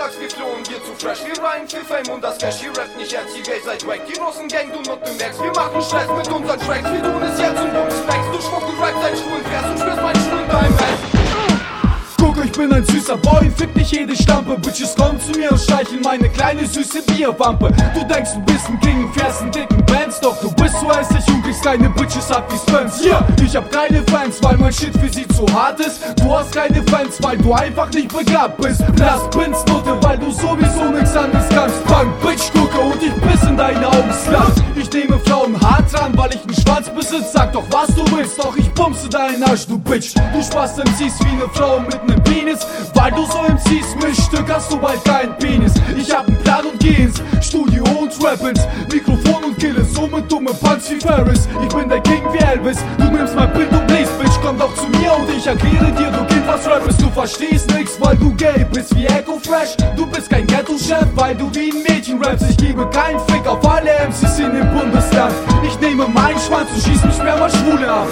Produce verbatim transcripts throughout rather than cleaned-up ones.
sagst, wir flohen, wir zu fresh. Wir rein für Fame und das Cash. Ihr rappt nicht ernst, ihr Geld seid wack. Die Russen Gang, du not bemerkst. Wir machen Stress mit unseren Tracks. Wir tun es jetzt und bumsen Snacks. Du Schmuck, du rappst deinen schwulen Vers und spürst meinen Schuh in deinem Ass. Guck, ich bin ein süßer Boy, fick nicht jede Stampe. Bitches kommen zu mir und streicheln meine kleine süße Bierwampe. Du denkst, du bist ein King, fährst einen dicken Bands, doch du bist so hässlich und kriegst keine Bitches ab wie Spence. Yeah, ich hab keine Fans, weil mein Shit für sie zu hart ist. Du hast keine Fans, weil du einfach nicht begabt bist. Blass Prinznutte, weil du sowieso nix anderes kannst. Punk, Bitch, gucke und ich piss in deine Augen, Slut. Ich nehme Frauen hart ran, weil ich einen Schwanz besitz. Sag doch, was du willst, doch ich bumse deinen Arsch, du Bitch. Du sparst M Cs wie ne Frau mit nem Penis. Weil du so M Cs Mischstück hast du bald keinen Penis. Ich hab einen Plan und geh ins Studio und rap ins Mikrofon und kill es so mit dumme Punks wie Ferris. Ich bin der King wie Elvis, du nimmst mein Bild und bläst, Bitch. Komm doch zu mir und ich erkläre dir, du Kind, was Rap ist. Du verstehst nix, weil du gay bist wie Echo Fresh. Du bist kein Ghetto-Chef, weil du wie ein Mädchen rappst. Ich gebe keinen Fick auf alle M Cs in dem Bundesland. Ich nehme meinen Schwanz und schieß mich mehr mal Schwule ab.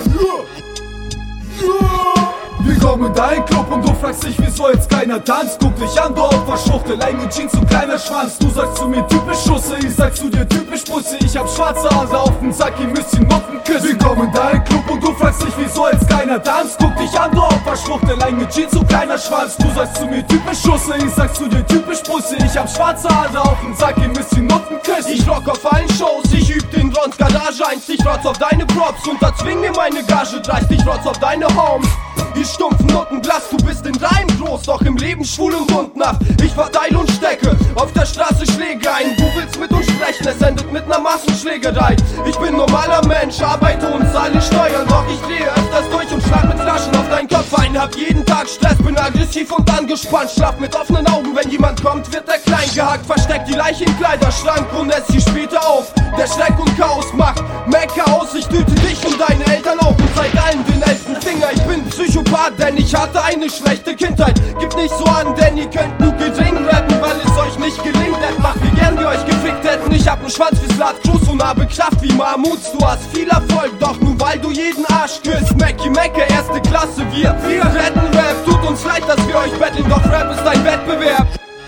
Yeah. Yeah. Wir kommen in deinen Club und du fragst dich, wieso jetzt keiner tanzt. Guck dich an, du Opferschwuchtel, lange Jeans und kleiner Schwanz. Du sagst zu mir typisch Schusse, ich sag zu dir typisch Pussy. Ich hab schwarze Hase auf den Sack, ihr müsst die Noten küssen. Wir kommen in deinen Club und du fragst dich, wieso jetzt keiner tanzt. Guck dich an, du Opferschwuchtel, lange Jeans und kleiner Schwanz. Du sagst zu mir typisch Schusse, ich sag zu dir typisch Pussy. Ich hab schwarze Hase auf den Sack, ihr müsst die Noten küssen. Ich rock auf allen Shows, ich üb den Rons Garage eins. Ich rotz auf deine Props und erzwing mir meine Gage dreist. Ich rotz auf deine Homes. Ihr stumpfen Nuttenblass, du bist in Reim groß, doch im Leben schwul und rundnacht. Ich verteile und stecke auf der Straße Schlägereien. Du willst mit uns sprechen, es endet mit ner Massenschlägerei. Ich bin normaler Mensch, arbeite und zahle Steuern, doch ich drehe öfters durch und schlag mit Flaschen auf deinen Kopf ein. Hab jeden Tag Stress, bin aggressiv und angespannt. Schlaf mit offenen Augen, wenn jemand kommt, wird er klein gehackt. Versteckt die Leiche im Kleiderschrank und ess sie später auf. Der Schreck und Chaos macht Mecca aus. Ich töte dich und deine Eltern auch und zeig allen den elften Finger. Ich bin Psychopath, denn ich hatte eine schlechte Kindheit. Gibt nicht so an, denn ihr könnt nur gering rappen, weil es euch nicht gelingt. Macht wie gern wir euch gefickt hätten. Ich hab nen Schwanz wie Slat Cruz und habe Kraft wie Mahmuts. Du hast viel Erfolg, doch nur weil du jeden Arsch küsst. Mackie Mecke, erste Klasse, wir, wir retten Rap. Tut uns leid, dass wir euch betteln, doch Rap ist ein Wettbewerb.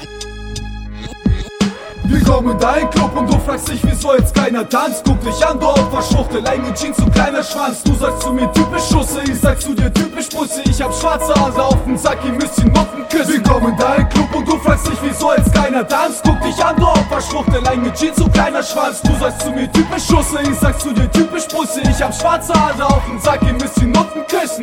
Wir kommen in deinen Club und du fragst dich, wieso jetzt keiner tanzt. Guck dich an, du Opferschwuchtel, lange Jeans und kleiner Schwanz. Du sagst zu mir typisch Schusse, ich sag zu dir typisch Pussy. Ich hab schwarze Hase auf den Sack, ihr müsst die Noten küssen. Wir kommen in deinen Club und du fragst dich, wieso jetzt keiner tanzt. Guck dich an, du Opferschwuchtel, lange Jeans und kleiner Schwanz. Du sagst zu mir typisch Schusse, ich sag zu dir typisch Pussy. Ich hab schwarze Hase auf den Sack, ihr müsst die Noten küssen.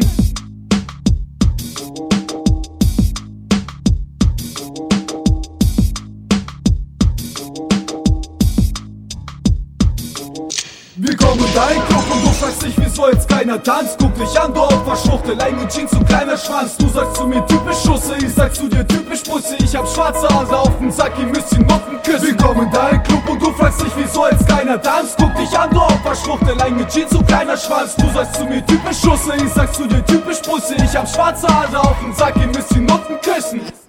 Wir kommen in deinen Club und du fragst dich, wieso jetzt keiner tanzt. Guck dich an, du Opferschwuchtel, lange Jeans und kleiner Schwanz. Du sagst zu mir typisch Schusse, ich sag zu dir typisch Pussy. Ich hab schwarze Hase auf den Sack, ihr müsst die Noten küssen. Wir kommen in deinen Club und du fragst dich, wieso jetzt keiner tanzt. Guck dich an, du Opferschwuchtel, lange Jeans und kleiner Schwanz. Du sagst zu mir typisch Schusse, ich sag zu dir typisch Pussy. Ich hab schwarze Hase auf den Sack, ihr müsst die Noten küssen.